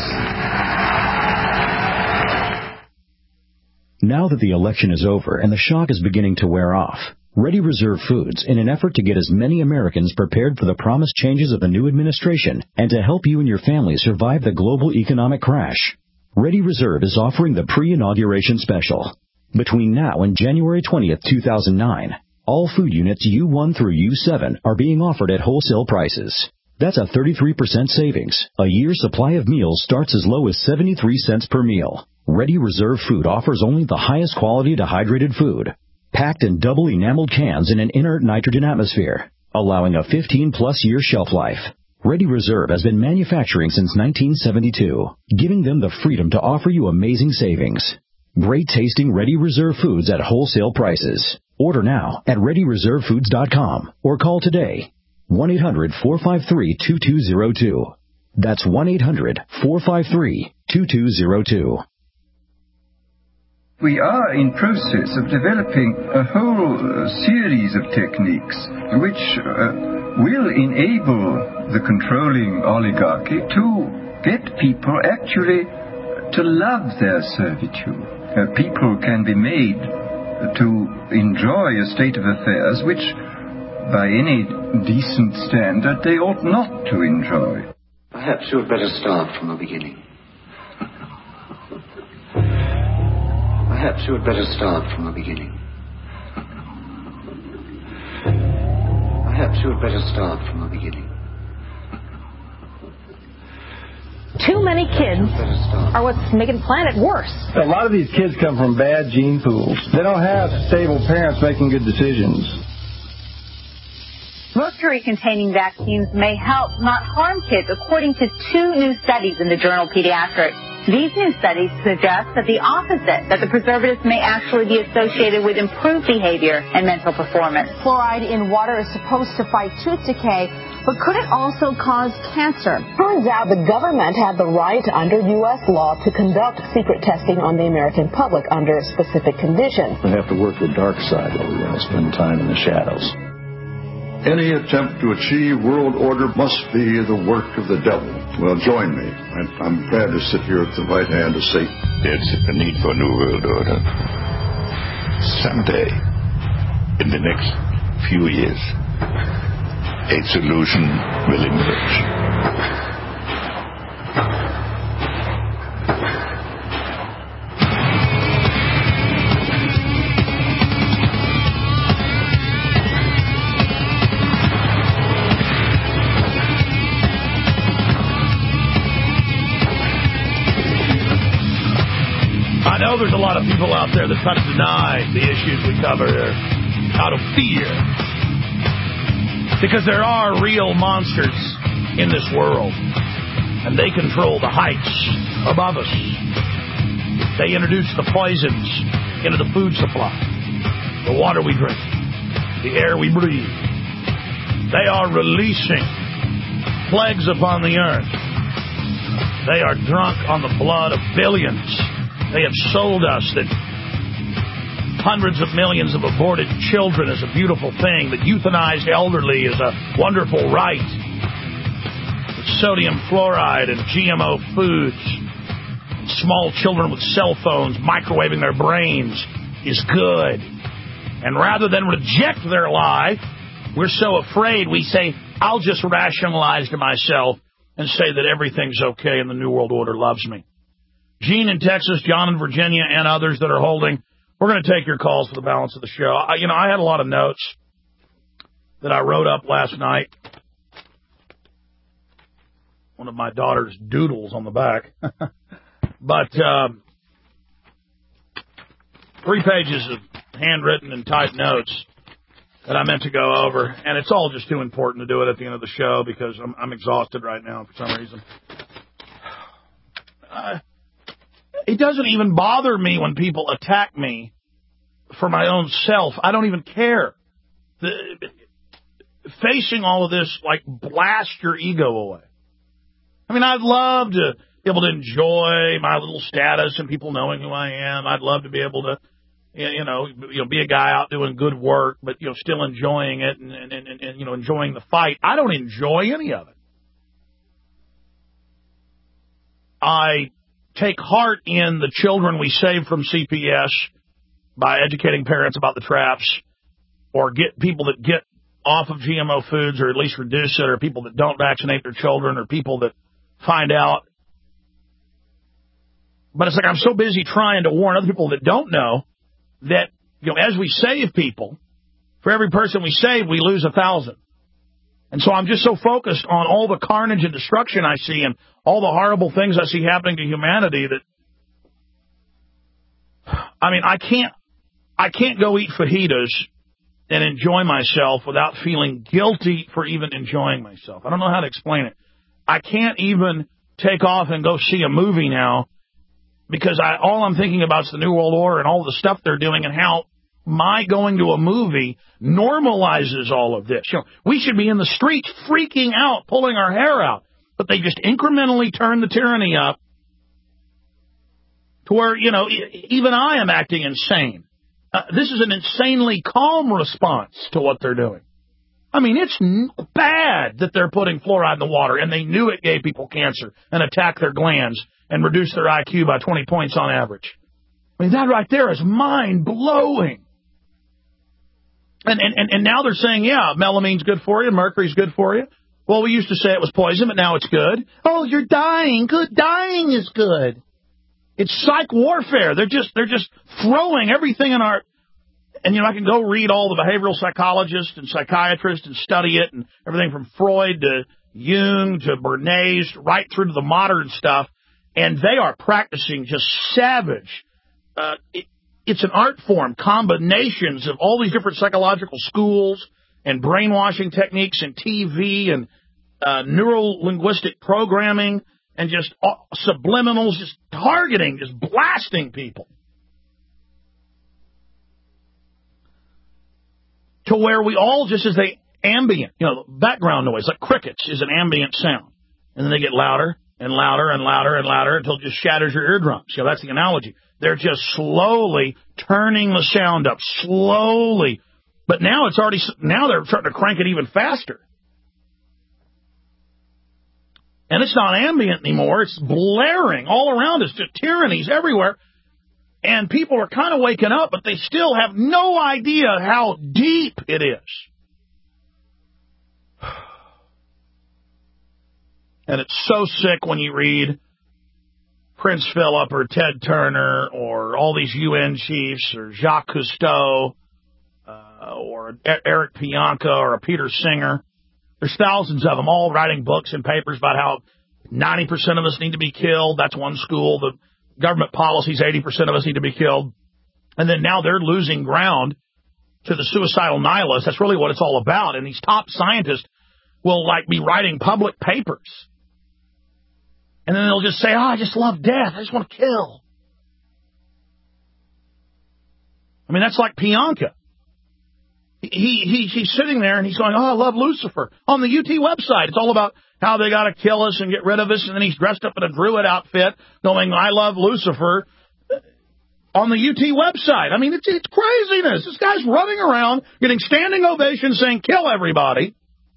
Now that the election is over and the shock is beginning to wear off, Ready Reserve Foods, in an effort to get as many Americans prepared for the promised changes of the new administration and to help you and your family survive the global economic crash, Ready Reserve is offering the pre-inauguration special. Between now and January twentieth, two thousand nine, all food units U one through U seven are being offered at wholesale prices. That's a thirty-three percent savings. A year's supply of meals starts as low as seventy-three cents per meal. Ready Reserve Food offers only the highest quality dehydrated food, packed in double enameled cans in an inert nitrogen atmosphere, allowing a fifteen plus year shelf life. Ready Reserve has been manufacturing since nineteen seventy-two, giving them the freedom to offer you amazing savings. Great tasting Ready Reserve Foods at wholesale prices. Order now at Ready Reserve Foods dot com or call today. one eight hundred, four five three, two two zero two. That's one eight hundred, four five three, two two zero two. We are in process of developing a whole uh, series of techniques which uh, will enable the controlling oligarchy to get people actually to love their servitude. Uh, people can be made to enjoy a state of affairs which, by any decent standard, they ought not to enjoy. Perhaps you had better start from the beginning. Perhaps you had better start from the beginning. Perhaps you had better start from the beginning. Too many kids are what's making the planet worse. A lot of these kids come from bad gene pools. They don't have stable parents making good decisions. Mercury-containing vaccines may help, not harm kids, according to two new studies in the journal Pediatrics. These new studies suggest that the opposite, that the preservatives may actually be associated with improved behavior and mental performance. Fluoride in water is supposed to fight tooth decay, but could it also cause cancer? Turns out the government had the right under U S law to conduct secret testing on the American public under specific conditions. We have to work the dark side while we want to spend time in the shadows. Any attempt to achieve world order must be the work of the devil. Well, join me. I'm, I'm glad to sit here at the right hand of Satan. There's a need for a new world order. Someday, in the next few years, a solution will emerge. I know there's a lot of people out there that try to deny the issues we cover here out of fear. Because there are real monsters in this world. And they control the heights above us. They introduce the poisons into the food supply, the water we drink, the air we breathe. They are releasing plagues upon the earth. They are drunk on the blood of billions. They have sold us that hundreds of millions of aborted children is a beautiful thing, that euthanized elderly is a wonderful right, that sodium fluoride and G M O foods, and small children with cell phones microwaving their brains is good. And rather than reject their lie, we're so afraid we say, I'll just rationalize to myself and say that everything's okay and the New World Order loves me. Gene in Texas, John in Virginia, and others that are holding. We're going to take your calls for the balance of the show. I, you know, I had a lot of notes that I wrote up last night. One of my daughter's doodles on the back. But uh, three pages of handwritten and typed notes that I meant to go over. And it's all just too important to do it at the end of the show because I'm, I'm exhausted right now for some reason. Uh, It doesn't even bother me when people attack me for my own self. I don't even care. The, facing all of this, like, blast your ego away. I mean, I'd love to be able to enjoy my little status and people knowing who I am. I'd love to be able to, you know, you know, be a guy out doing good work, but, you know, still enjoying it and, and, and, and you know, enjoying the fight. I don't enjoy any of it. I take heart in the children we save from C P S by educating parents about the traps, or get people that get off of G M O foods or at least reduce it, or people that don't vaccinate their children, or people that find out. But it's like I'm so busy trying to warn other people that don't know that, you know, as we save people, for every person we save, we lose a thousand. And so I'm just so focused on all the carnage and destruction I see and all the horrible things I see happening to humanity that, I mean, I can't, I can't go eat fajitas and enjoy myself without feeling guilty for even enjoying myself. I don't know how to explain it. I can't even take off and go see a movie now because I, all I'm thinking about is the New World Order and all the stuff they're doing and how my going to a movie normalizes all of this. You know, we should be in the streets freaking out, pulling our hair out, but they just incrementally turn the tyranny up to where, you know, even I am acting insane. Uh, this is an insanely calm response to what they're doing. I mean, it's n- bad that they're putting fluoride in the water, and they knew it gave people cancer and attacked their glands and reduced their I Q by twenty points on average. I mean, that right there is mind-blowing. And, and, and now they're saying, yeah, melamine's good for you, mercury's good for you. Well, we used to say it was poison, but now it's good. Oh, you're dying. Good. Dying is good. It's psych warfare. They're just they're just throwing everything in our... And, you know, I can go read all the behavioral psychologists and psychiatrists and study it, and everything from Freud to Jung to Bernays right through to the modern stuff, and they are practicing just savage... Uh, it, It's an art form, combinations of all these different psychological schools and brainwashing techniques and T V and uh, neuro-linguistic programming and just uh, subliminals, just targeting, just blasting people. To where we all just as they ambient, you know, background noise, like crickets is an ambient sound. And then they get louder and louder and louder and louder until it just shatters your eardrums. You know, that's the analogy. They're just slowly turning the sound up, slowly. But now it's already, now they're starting to crank it even faster. And it's not ambient anymore. It's blaring all around us. Just tyrannies everywhere. And people are kind of waking up, but they still have no idea how deep it is. And it's so sick when you read Prince Philip or Ted Turner or all these U N chiefs or Jacques Cousteau uh, or Eric Pianka or a Peter Singer. There's thousands of them all writing books and papers about how ninety percent of us need to be killed. That's one school. The government policies, eighty percent of us need to be killed. And then now they're losing ground to the suicidal nihilists. That's really what it's all about. And these top scientists will, like, be writing public papers. And then they'll just say, oh, I just love death. I just want to kill. I mean, that's like Pianka. He, he He's sitting there and he's going, oh, I love Lucifer. On the U T website, it's all about how they got to kill us and get rid of us. And then he's dressed up in a druid outfit going, I love Lucifer. On the U T website. I mean, it's, it's craziness. This guy's running around getting standing ovations saying, kill everybody.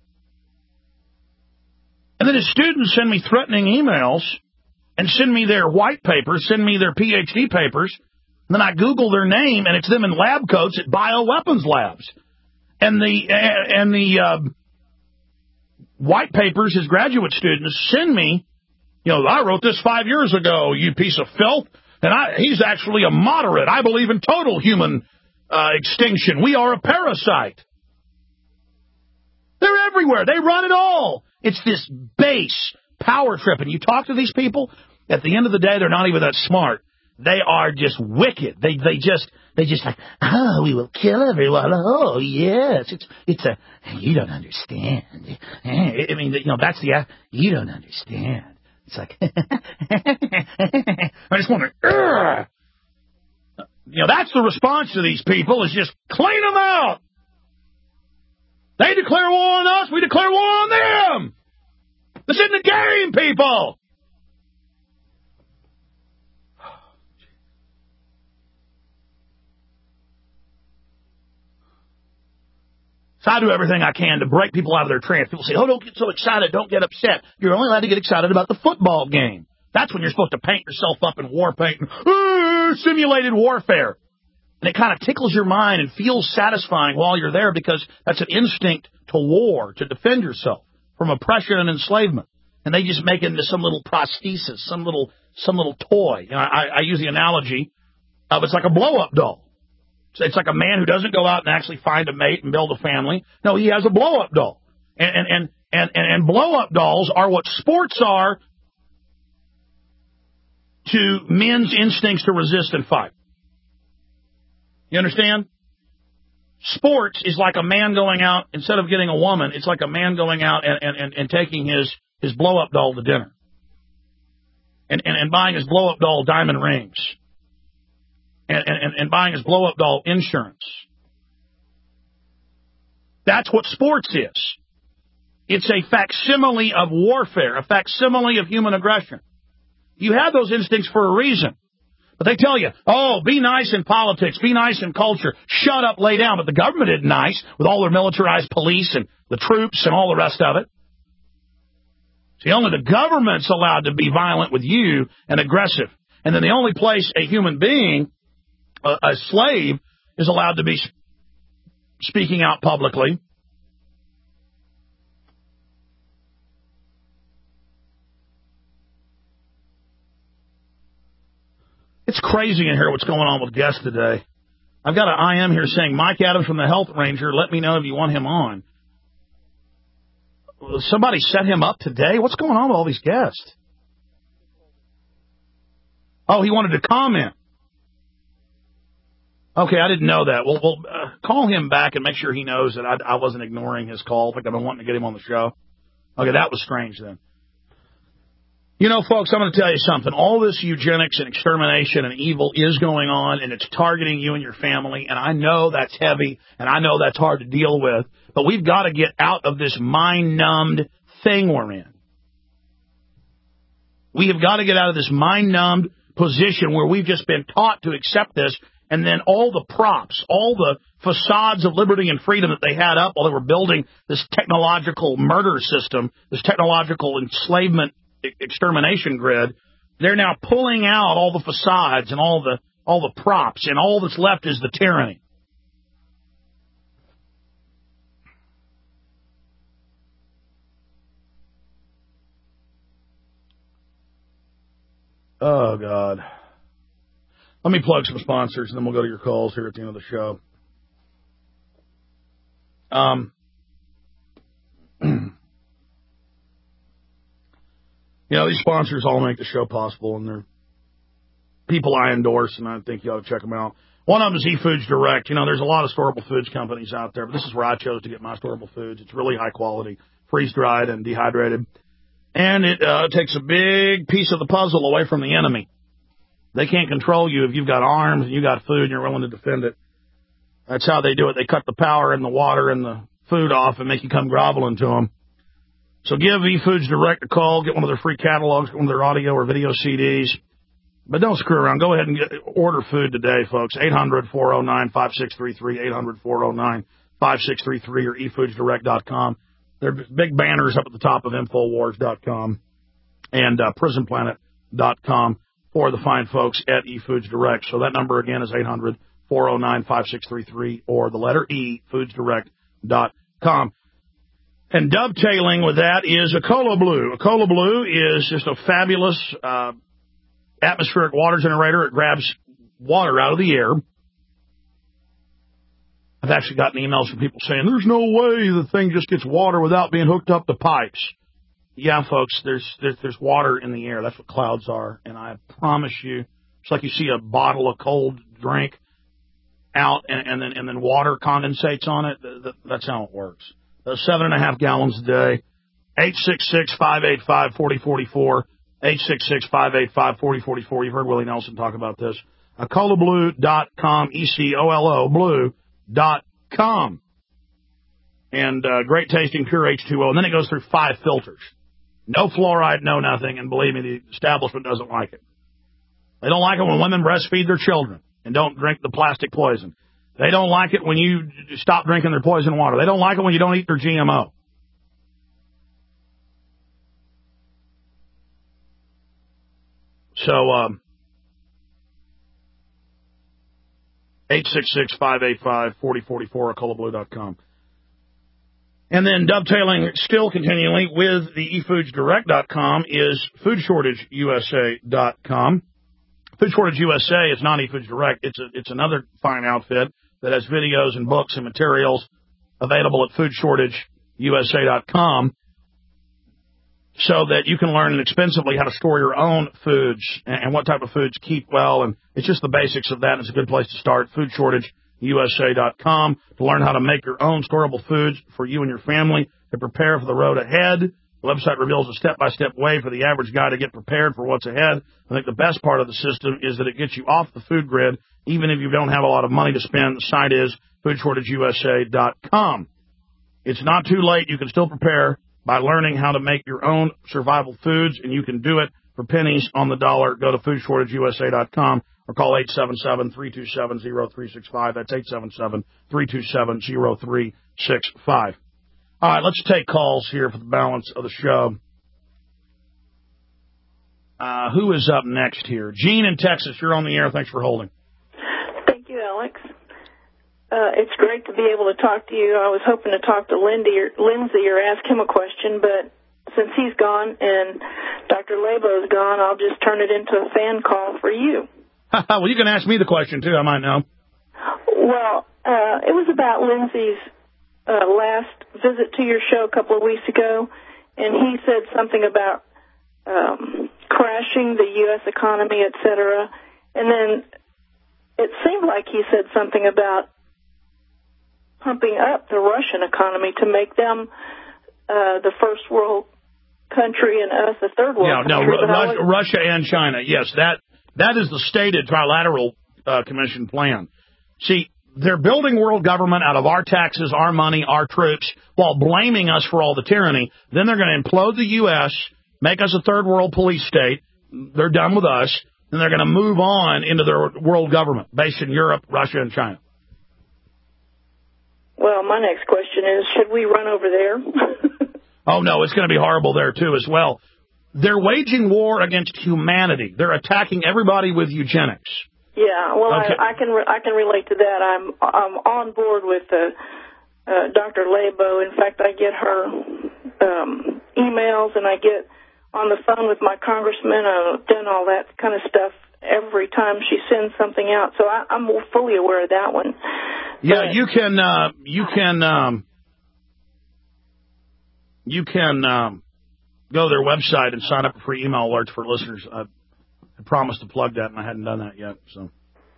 And then his students send me threatening emails and send me their white papers, send me their P H D papers. And then I Google their name, and it's them in lab coats at bioweapons labs. And the, and the uh, white papers, his graduate students, send me, you know, I wrote this five years ago, you piece of filth. And I, he's actually a moderate. I believe in total human uh, extinction. We are a parasite. They're everywhere. They run it all. It's this base power trip. And you talk to these people, at the end of the day, they're not even that smart. They are just wicked. They they just they just like, oh, we will kill everyone. Oh, yes. It's it's a, you don't understand. I mean, you know, that's the, you don't understand. It's like, I just want to, you know, that's the response to these people, is just clean them out. They declare war on us, we declare war on them. This isn't a game, people. So I do everything I can to break people out of their trance. People say, oh, don't get so excited. Don't get upset. You're only allowed to get excited about the football game. That's when you're supposed to paint yourself up in war paint and uh, simulated warfare. And it kind of tickles your mind and feels satisfying while you're there, because that's an instinct to war, to defend yourself from oppression and enslavement. And they just make it into some little prosthesis, some little some little toy. You know, I, I use the analogy of it's like a blow-up doll. It's like a man who doesn't go out and actually find a mate and build a family. No, he has a blow-up doll. And and, and, and, and blow-up dolls are what sports are to men's instincts to resist and fight. You understand? Sports is like a man going out, instead of getting a woman, it's like a man going out and, and, and, and taking his, his blow-up doll to dinner. And, and, and buying his blow-up doll diamond rings. And, and, and buying his blow-up doll insurance. That's what sports is. It's a facsimile of warfare, a facsimile of human aggression. You have those instincts for a reason. But they tell you, oh, be nice in politics, be nice in culture, shut up, lay down. But the government isn't nice with all their militarized police and the troops and all the rest of it. See, only the government's allowed to be violent with you and aggressive. And then the only place a human being, a, a slave, is allowed to be speaking out publicly It's crazy in here what's going on with guests today. I've got an I M here saying, Mike Adams from the Health Ranger, let me know if you want him on. Somebody set him up today? What's going on with all these guests? Oh, he wanted to comment. Okay, I didn't know that. Well, well uh, call him back and make sure he knows that I, I wasn't ignoring his call. Like I've been wanting to get him on the show. Okay, that was strange then. You know, folks, I'm going to tell you something. All this eugenics and extermination and evil is going on, and it's targeting you and your family, and I know that's heavy, and I know that's hard to deal with, but we've got to get out of this mind-numbed thing we're in. We have got to get out of this mind-numbed position where we've just been taught to accept this, and then all the props, all the facades of liberty and freedom that they had up while they were building this technological murder system, this technological enslavement extermination grid, they're now pulling out all the facades and all the all the props, and all that's left is the tyranny. Oh, God. Let me plug some sponsors, and then we'll go to your calls here at the end of the show. Um, you know, these sponsors all make the show possible, and they're people I endorse, and I think you ought to check them out. One of them is eFoods Direct. You know, there's a lot of storable foods companies out there, but this is where I chose to get my storable foods. It's really high quality, freeze-dried and dehydrated. And it uh, takes a big piece of the puzzle away from the enemy. They can't control you if you've got arms and you got food and you're willing to defend it. That's how they do it. They cut the power and the water and the food off and make you come groveling to them. So give eFoods Direct a call. Get one of their free catalogs, one of their audio or video C Ds. But don't screw around. Go ahead and get, order food today, folks. eight hundred, four oh nine, five six three three, eight hundred, four oh nine, five six three three, or e foods direct dot com. There are big banners up at the top of infowars dot com and uh, prison planet dot com for the fine folks at eFoods Direct. So that number again is eight hundred, four oh nine, five six three three, or the letter E, foods direct dot com. And dovetailing with that is Acola Blue. Acola Blue is just a fabulous uh, atmospheric water generator. It grabs water out of the air. I've actually gotten emails from people saying, there's no way the thing just gets water without being hooked up to pipes. Yeah, folks, there's, there's there's water in the air. That's what clouds are. And I promise you, it's like you see a bottle of cold drink out and, and then and then water condensates on it. That's how it works. Those seven and a half gallons a day. eight six six, five eight five, four oh four four. eight six six, five eight five, four oh four four. You've heard Willie Nelson talk about this. Acola Blue dot com, E C O L O, blue dot com. And uh, great tasting, pure H two O. And then it goes through five filters. No fluoride, no nothing. And believe me, the establishment doesn't like it. They don't like it when women breastfeed their children and don't drink the plastic poison. They don't like it when you stop drinking their poison water. They don't like it when you don't eat their G M O. So, um, eight six six, five eight five, four oh four four, acola blue dot com. And then dovetailing, still continually, with the e foods direct dot com is food shortage U S A dot com. Food Shortage U S A is not eFoods Direct. It's a, it's another fine outfit that has videos and books and materials available at food shortage U S A dot com so that you can learn inexpensively how to store your own foods and, and what type of foods keep well. And it's just the basics of that. And it's a good place to start, food shortage U S A dot com, to learn how to make your own storable foods for you and your family to prepare for the road ahead. The website reveals a step-by-step way for the average guy to get prepared for what's ahead. I think the best part of the system is that it gets you off the food grid, even if you don't have a lot of money to spend. The site is food shortage U S A dot com. It's not too late. You can still prepare by learning how to make your own survival foods, and you can do it for pennies on the dollar. Go to food shortage U S A dot com or call eight seven seven, three two seven, zero three six five. That's eight seven seven, three two seven, zero three six five. All right, let's take calls here for the balance of the show. Uh, who is up next here? Gene in Texas, you're on the air. Thanks for holding. Thank you, Alex. Uh, it's great to be able to talk to you. I was hoping to talk to Lindy or, Lindsay or ask him a question, but since he's gone and Doctor Labo's gone, I'll just turn it into a fan call for you. Well, you can ask me the question, too. I might know. Well, uh, it was about Lindsay's Uh, last visit to your show a couple of weeks ago, and he said something about um, crashing the U S economy, et cetera. And then it seemed like he said something about pumping up the Russian economy to make them uh, the first world country and us the third world yeah, country. No, Ru- Ru- Russia and China, yes, that that is the stated trilateral uh, commission plan. See, they're building world government out of our taxes, our money, our troops, while blaming us for all the tyranny. Then they're going to implode the U S, make us a third world police state. They're done with us. Then they're going to move on into their world government based in Europe, Russia, and China. Well, my next question is, should we run over there? Oh, no, it's going to be horrible there, too, as well. They're waging war against humanity. They're attacking everybody with eugenics. Yeah, well, okay. I, I can re- I can relate to that. I'm I'm on board with uh, uh, Doctor Labo. In fact, I get her um, emails and I get on the phone with my congressman. I've done all that kind of stuff every time she sends something out. So I, I'm fully aware of that one. Yeah, but, you can uh, you can um, you can um, go to their website and sign up for free email alerts for listeners. Uh, I promised to plug that, and I hadn't done that yet. So.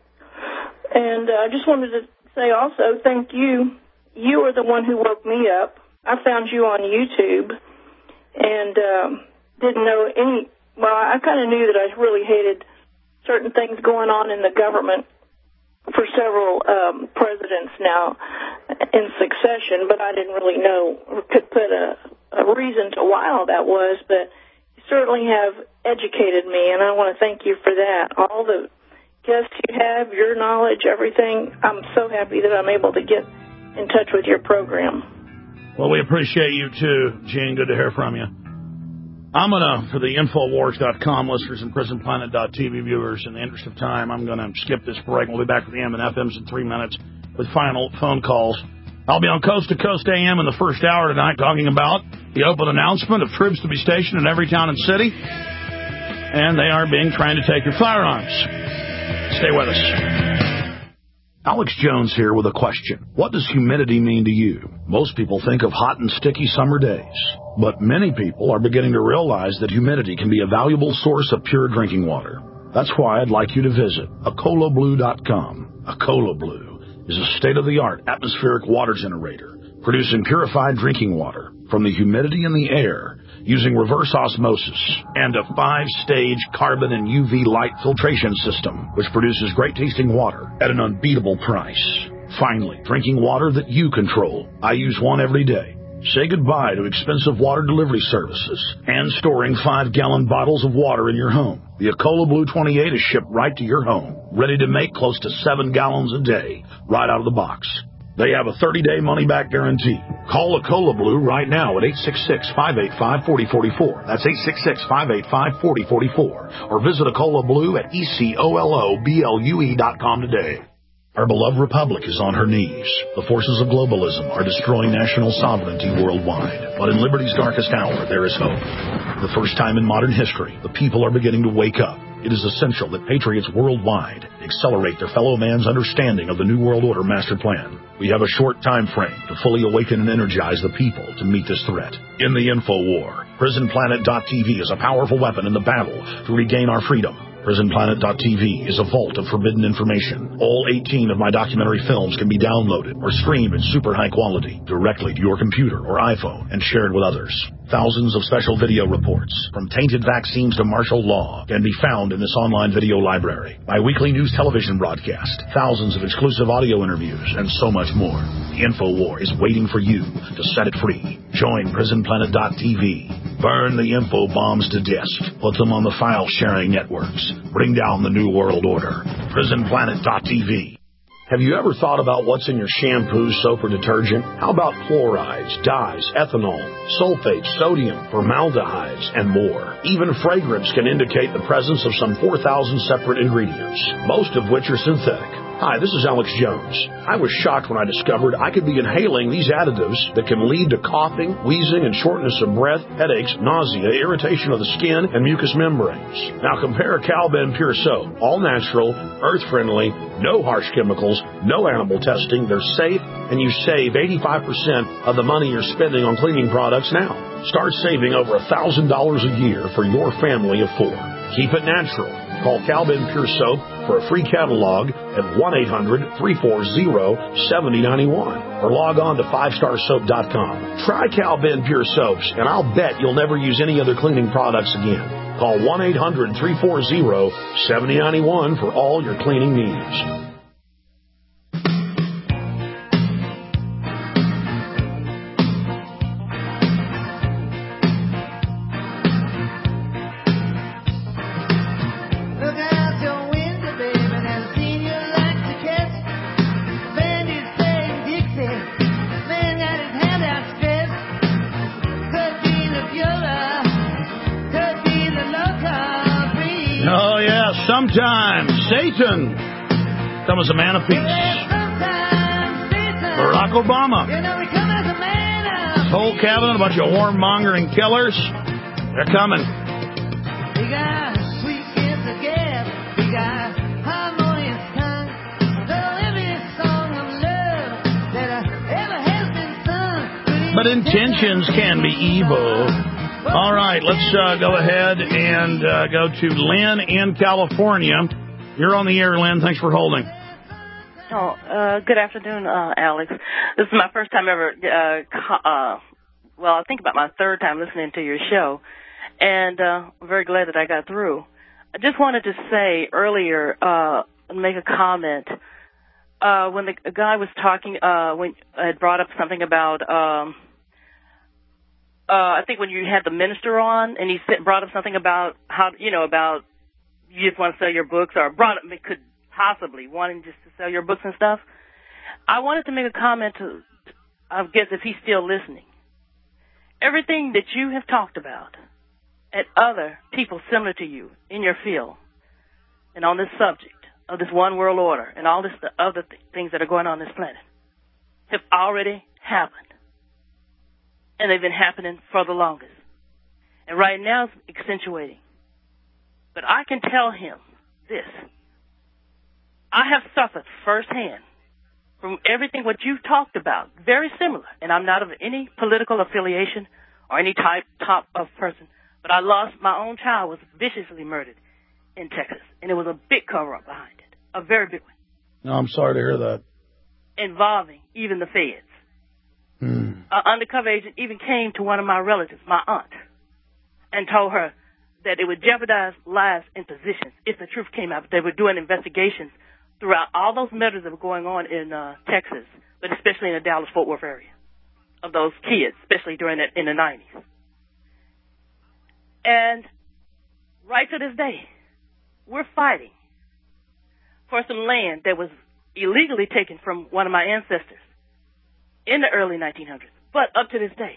And uh, I just wanted to say also, thank you. You are the one who woke me up. I found you on YouTube and um, didn't know any, well, I kind of knew that I really hated certain things going on in the government for several um, presidents now in succession, but I didn't really know or could put a, a reason to why all that was, but you certainly have educated me, and I want to thank you for that. All the guests you have, your knowledge, everything, I'm so happy that I'm able to get in touch with your program. Well, we appreciate you, too, Gene. Good to hear from you. I'm going to, for the Infowars dot com listeners and Prison Planet dot T V viewers, in the interest of time, I'm going to skip this break. We'll be back with the A M and F Ms in three minutes with final phone calls. I'll be on Coast to Coast A M in the first hour tonight talking about the open announcement of troops to be stationed in every town and city, and they are being trying to take your firearms. Stay with us. Alex Jones here with a question. What does humidity mean to you? Most people think of hot and sticky summer days, but many people are beginning to realize that humidity can be a valuable source of pure drinking water. That's why I'd like you to visit Acola Blue dot com. Acola Blue is a state-of-the-art atmospheric water generator producing purified drinking water from the humidity in the air using reverse osmosis and a five-stage carbon and U V light filtration system, which produces great-tasting water at an unbeatable price. Finally, drinking water that you control. I use one every day. Say goodbye to expensive water delivery services and storing five-gallon bottles of water in your home. The Acola Blue twenty-eight is shipped right to your home, ready to make close to seven gallons a day, right out of the box. They have a thirty-day money-back guarantee. Call Acola Blue right now at eight six six, five eight five, four zero four four. That's eight six six, five eight five, four zero four four. Or visit Acola Blue at E C O L O B L U E dot com today. Our beloved republic is on her knees. The forces of globalism are destroying national sovereignty worldwide. But in liberty's darkest hour, there is hope. For the first time in modern history, the people are beginning to wake up. It is essential that patriots worldwide accelerate their fellow man's understanding of the New World Order master plan. We have a short time frame to fully awaken and energize the people to meet this threat. In the Info War, Prison Planet dot T V is a powerful weapon in the battle to regain our freedom. Prison Planet dot T V is a vault of forbidden information. All eighteen of my documentary films can be downloaded or streamed in super high quality directly to your computer or iPhone and shared with others. Thousands of special video reports, from tainted vaccines to martial law, can be found in this online video library. My weekly news television broadcast, thousands of exclusive audio interviews, and so much more. The InfoWar is waiting for you to set it free. Join Prison Planet dot T V. Burn the info bombs to disk. Put them on the file-sharing networks. Bring down the New World Order. Prison Planet dot T V. Have you ever thought about what's in your shampoo, soap, or detergent? How about fluorides, dyes, ethanol, sulfates, sodium, formaldehydes, and more? Even fragrance can indicate the presence of some four thousand separate ingredients, most of which are synthetic. Hi, this is Alex Jones. I was shocked when I discovered I could be inhaling these additives that can lead to coughing, wheezing, and shortness of breath, headaches, nausea, irritation of the skin, and mucous membranes. Now compare Calben Pure Soap. All natural, earth-friendly, no harsh chemicals, no animal testing. They're safe, and you save eighty-five percent of the money you're spending on cleaning products now. Start saving over one thousand dollars a year for your family of four. Keep it natural. Call Calben Pure Soap for a free catalog at one eight hundred, three four zero, seven zero nine one or log on to five star soap dot com. Try Calben Pure Soaps, and I'll bet you'll never use any other cleaning products again. Call one eight hundred, three four zero, seven zero nine one for all your cleaning needs. Sometimes Satan comes as a man of peace. Barack Obama. His whole cabinet, a bunch of warmongering killers. They're coming. But intentions can be evil. All right, let's uh, go ahead and uh, go to Lynn in California. You're on the air, Lynn. Thanks for holding. Oh, uh, good afternoon, uh, Alex. This is my first time ever, uh, co- uh, well, I think about my third time listening to your show, and uh, I'm very glad that I got through. I just wanted to say earlier, uh, make a comment. Uh, when the a guy was talking, uh, when I had brought up something about, um, uh, I think when you had the minister on, and he said, brought up something about how, you know, about you just want to sell your books, or brought up, it could possibly wanting just to sell your books and stuff. I wanted to make a comment to, I guess if he's still listening. Everything that you have talked about and other people similar to you in your field and on this subject of this one world order and all this the other th- things that are going on this planet have already happened. And they've been happening for the longest. And right now it's accentuating. But I can tell him this. I have suffered firsthand from everything what you've talked about, very similar, and I'm not of any political affiliation or any type top of person, but I lost my own child was viciously murdered in Texas, and it was a big cover-up behind it, a very big one. No, I'm sorry to hear that. Involving even the feds. Hmm. An undercover agent even came to one of my relatives, my aunt, and told her that it would jeopardize lives and positions if the truth came out. But they were doing investigations throughout all those murders that were going on in uh, Texas, but especially in the Dallas-Fort Worth area, of those kids, especially during the, in the nineties. And right to this day, we're fighting for some land that was illegally taken from one of my ancestors in the early nineteen hundreds. But up to this day,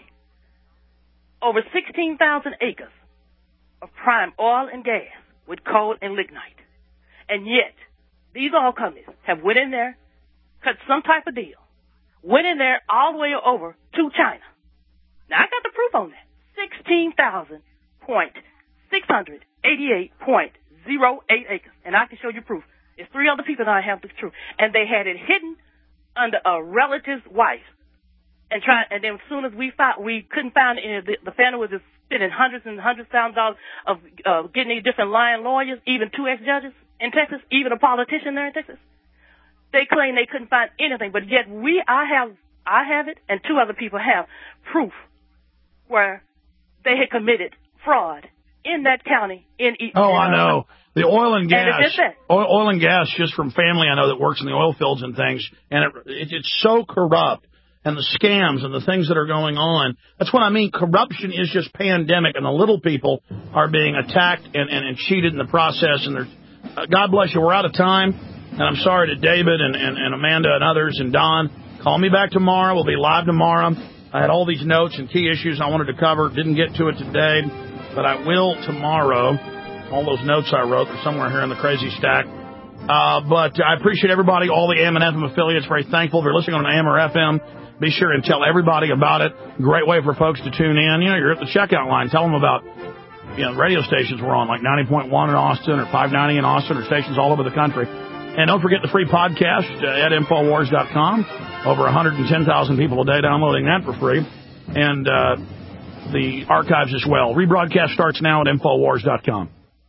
over sixteen thousand acres of prime oil and gas with coal and lignite. And yet, these oil companies have went in there, cut some type of deal, went in there all the way over to China. Now, I got the proof on that. sixteen thousand point six hundred eighty-eight point zero eight acres. And I can show you proof. There's three other people that I have the truth. And they had it hidden under a relative's wife. And try, and then as soon as we found, we couldn't find any of the, the family was just spending hundreds and hundreds of thousands of dollars of uh, getting these different lying lawyers, even two ex-judges in Texas, even a politician there in Texas. They claim they couldn't find anything, but yet we, I have, I have it, and two other people have proof where they had committed fraud in that county in East. Oh, I know. The oil and gas, and it's just that. oil, oil and gas, just from family I know that works in the oil fields and things, and it, it, it's so corrupt. And the scams and the things that are going on. That's what I mean. Corruption is just pandemic, and the little people are being attacked and, and, and cheated in the process. And they're, uh, God bless you. We're out of time, and I'm sorry to David and, and, and Amanda and others and Don. Call me back tomorrow. We'll be live tomorrow. I had all these notes and key issues I wanted to cover. Didn't get to it today, but I will tomorrow. All those notes I wrote are somewhere here in the crazy stack. Uh, but I appreciate everybody, all the A M and F M affiliates. Very thankful for listening on A M or F M. Be sure and tell everybody about it. Great way for folks to tune in. You know, you're at the checkout line. Tell them about, you know, radio stations we're on, like ninety point one in Austin or five ninety in Austin or stations all over the country. And don't forget the free podcast uh, at Infowars dot com. Over one hundred ten thousand people a day downloading that for free. And uh, the archives as well. Rebroadcast starts now at Infowars dot com.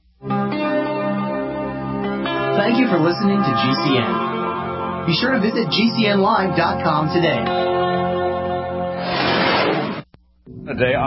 Thank you for listening to G C N. Be sure to visit G C N live dot com today. Today